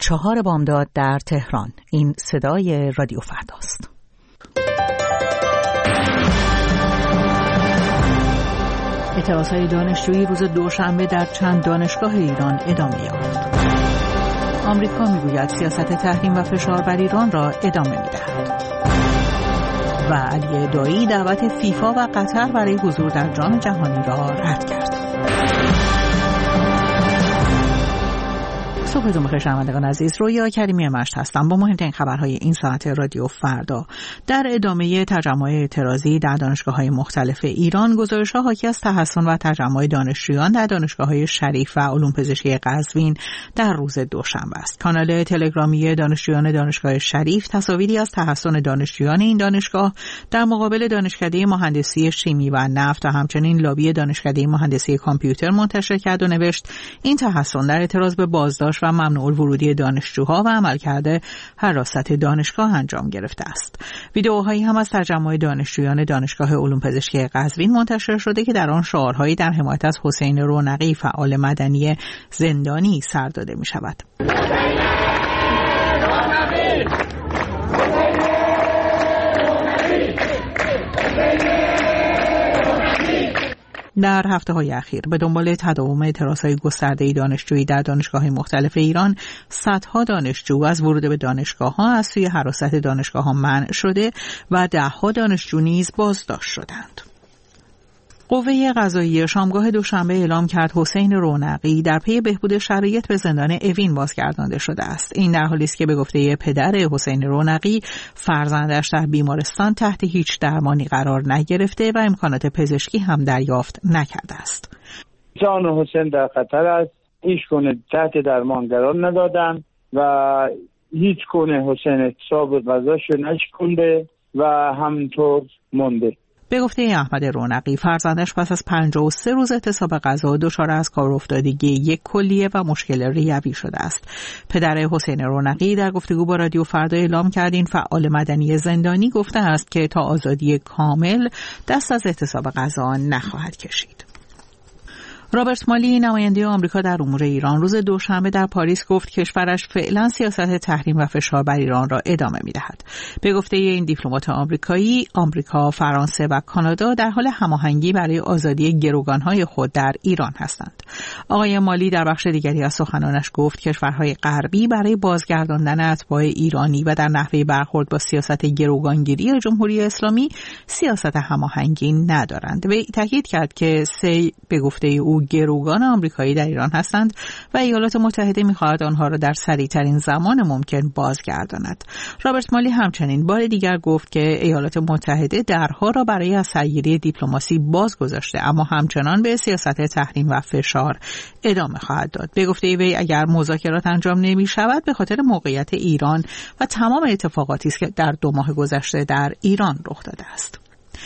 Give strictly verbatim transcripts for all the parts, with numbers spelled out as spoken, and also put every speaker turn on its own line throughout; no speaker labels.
چهار بامداد در تهران. این صدای رادیو فرداست. اعتراضهای دانشجویی روز دوشنبه در چند دانشگاه ایران ادامه یافت. آمریکا میگوید سیاست تحریم و فشار بر ایران را ادامه می‌دهد. و علی دایی دعوت فیفا و قطر برای حضور در جام جهانی را رد کرد. صبحتون بخیر شنوندگان عزیز، رویا کریمی مشت هستم با مهمترین خبرهای این ساعت رادیو فردا. در ادامه تجمع اعتراضی در دانشگاه‌های مختلف ایران، گزارش‌ها حاکی از تحسن و تجمع دانشجویان در دانشگاه‌های شریف و علوم پزشکی قزوین در روز دوشنبه است. کانال تلگرامی دانشجویان دانشگاه شریف تصاویری از تحسن دانشجویان این دانشگاه در مقابل دانشکده مهندسی شیمی و نفت و همچنین لابی دانشکده مهندسی کامپیوتر منتشر کرد و نوشت این تحسن در اعتراض به بازداشت و ممنوع الورودی دانشجوها و عملکرد حراست دانشگاه انجام گرفته است. ویدئوهایی هم از تجمع دانشجویان دانشگاه علوم پزشکی قزوین منتشر شده که در آن شعارهایی در حمایت از حسین رونقی فعال مدنی زندانی سر داده می شود. در هفته‌های اخیر به دنبال تداوم اعتراضهای گسترده دانشجویی در دانشگاه‌های مختلف ایران، صدها دانشجو از ورود به دانشگاه‌ها از سوی حراست دانشگاه‌ها منع شده و ده‌ها دانشجو نیز بازداشت شدند. قوه قضاییه شامگاه دوشنبه اعلام کرد حسین رونقی در پی بهبود شرایط به زندان اوین بازگردانده شده است. این در حالی است که به گفته پدر حسین رونقی، فرزندش در بیمارستان تحت هیچ درمانی قرار نگرفته و امکانات پزشکی هم دریافت نکرده است.
جان حسین در خطر است. هیچ گونه تحت درمان قرار ندادن و هیچ گونه حسین اعتصاب غذاشو نشکنده و همینطور مونده.
به گفته احمد رونقی، فرزندش پس از پنجاه و سه روز اعتصاب غذا دچار از کار افتادگی یک کلیه و مشکل ریوی شده است. پدر حسین رونقی در گفتگو با رادیو فردا اعلام کرد این فعال مدنی زندانی گفته است که تا آزادی کامل دست از اعتصاب غذا نخواهد کشید. رابرت مالی، نماینده آمریکا در امور ایران، روز دوشنبه در پاریس گفت کشورش فعلا سیاست تحریم و فشار بر ایران را ادامه می‌دهد. به گفته این دیپلمات آمریکایی، آمریکا، فرانسه و کانادا در حال هماهنگی برای آزادی گروگان‌های خود در ایران هستند. آقای مالی در بخش دیگری از سخنانش گفت کشورهای غربی برای بازگرداندن اتباع ایرانی و در نحوه برخورد با سیاست گروگانگیری جمهوری اسلامی سیاست هماهنگی ندارند. و تاکید کرد که سه به گفته او گروگان آمریکایی در ایران هستند و ایالات متحده می‌خواهد آنها را در سریع‌ترین زمان ممکن بازگرداند. رابرت مالی همچنین بار دیگر گفت که ایالات متحده درها را برای از سرگیری دیپلماسی باز گذاشته، اما همچنان به سیاست تحریم و فشار ادامه خواهد داد. به گفته وی اگر مذاکرات انجام نمی‌شود به خاطر موقعیت ایران و تمام اتفاقاتی است که در دو ماه گذشته در ایران رخ داده است.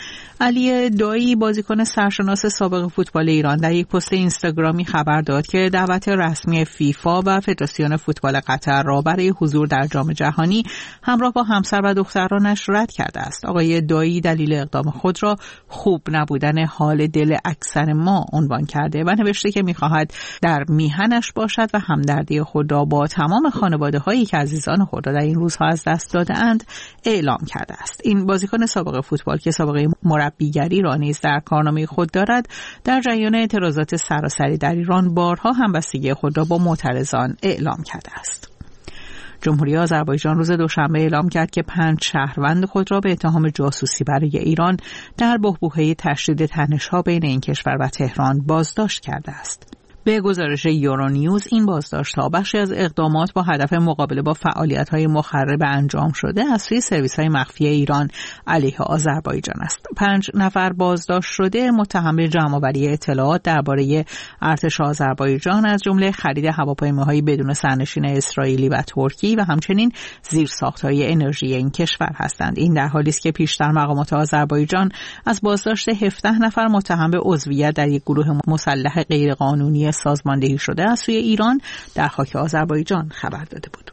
علی دایی، بازیکن سرشناس سابق فوتبال ایران، در یک پست اینستاگرامی خبر داد که دعوت رسمی فیفا و فدراسیون فوتبال قطر را برای حضور در جام جهانی همراه با همسر و دخترانش رد کرده است. آقای دایی دلیل اقدام خود را خوب نبودن حال دل اکثر ما عنوان کرده و نوشته که می‌خواهد در میهنش باشد و همدردی خود را با تمام خانواده‌هایی که عزیزان خود را در این روزها از دست داده‌اند اعلام کرده است. این بازیکن سابق فوتبال که سابقه مربیگری را نیز در کارنامه خود دارد، در جریان اعتراضات سراسری در ایران بارها همبستگی خود را با معترضان اعلام کرده است. جمهوری آذربایجان روز دوشنبه اعلام کرد که پنج شهروند خود را به اتهام جاسوسی برای ایران در بحبوحه تشدید تنش‌ها بین این کشور و تهران بازداشت کرده است. به گزارش یورونیوز این بازداشت‌ها بخشی از اقدامات با هدف مقابله با فعالیت‌های مخرب انجام شده از سوی سرویس‌های مخفی ایران علیه آذربایجان است. پنج نفر بازداشت شده متهم به جمع‌آوری اطلاعات درباره ارتش آذربایجان از جمله خرید هواپیماهای بدون سرنشین اسرائیلی و ترکی و همچنین زیرساخت‌های انرژی این کشور هستند. این در حالی است که پیشتر مقامات آذربایجان از بازداشت هفده نفر متهم به عضویت در یک گروه مسلح غیرقانونی سازماندهی شده از سوی ایران در خاک آذربایجان خبر داده بود.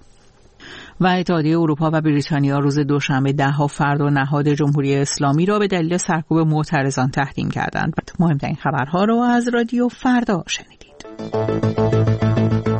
و اتحادیه اروپا و بریتانیا روز دوشنبه ده‌ها فرد و نهاد جمهوری اسلامی را به دلیل سرکوب معترضان تحریم کردند. مهمترین خبرها را از رادیو فردا شنیدید.